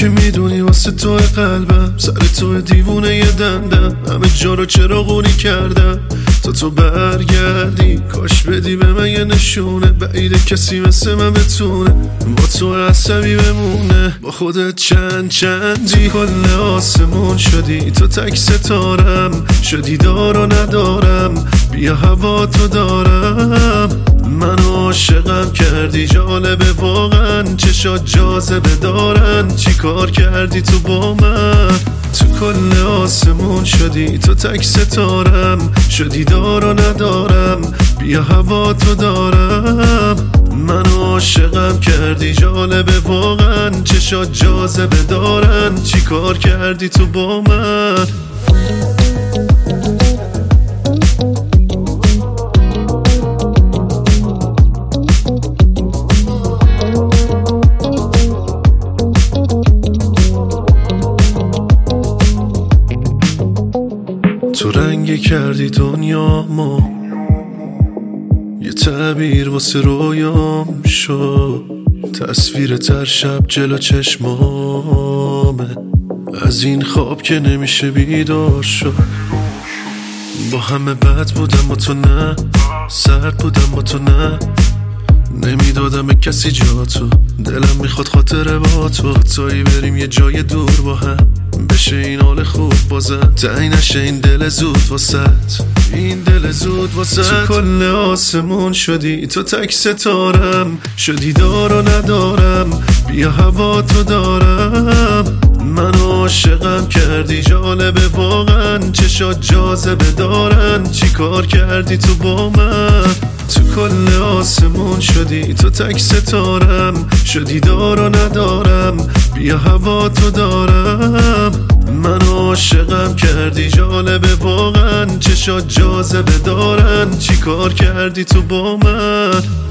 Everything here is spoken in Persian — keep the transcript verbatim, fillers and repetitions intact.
که میدونی واسه تو قلبم سر تو دیوونه یه دندم، همه جا رو چراغونی کردم تا تو برگردی. کاش بدی به من یه نشونه، بعیده کسی مثل من بتونه با تو عصبی بمونه. با خودت چند چندی کل آسمون شدی، تو تک ستارم شدی دار و ندارم. بیا هوا تو دارم، منو عاشقم کردی. جالبه واقعا چشات جاذبه دارن، چی کار کردی تو با من؟ تو کل آسمون شدی، تو تک ستارم شدی دار و ندارم. بیا هوا تو دارم، منو عاشقم کردی. جالبه واقعا چشات جاذبه دارن، چی کار کردی تو با من؟ تو رنگی کردی دنیامو، یه تعبیر واسه رویام شد. تصویر تر شب جلو چشمامه، از این خواب که نمیشه بیدار شد. با همه بد بودم با تو نه، سرد بودم با تو نه. نمیدادم به کسی جا تو، دلم میخواد خاطره با تو. تایی بریم یه جای دور با هم، بشه این حال خوب بازم. تنگ نشه این دل زود واسط، این دل زود واسط. تو کل آسمون شدی، تو تک ستارم شدی دار و ندارم. بیا هوا تو دارم، منو عاشقم کردی. جالبه واقعا چشات جاذبه دارن، چی کار کردی تو با من؟ تو کل آسمون شدی، تو تک ستارم شدی دار و ندارم. بیا هوا تو دارم، منو عاشقم کردی. جالبه واقعا چشات جاذبه دارن، چی کار کردی تو با من؟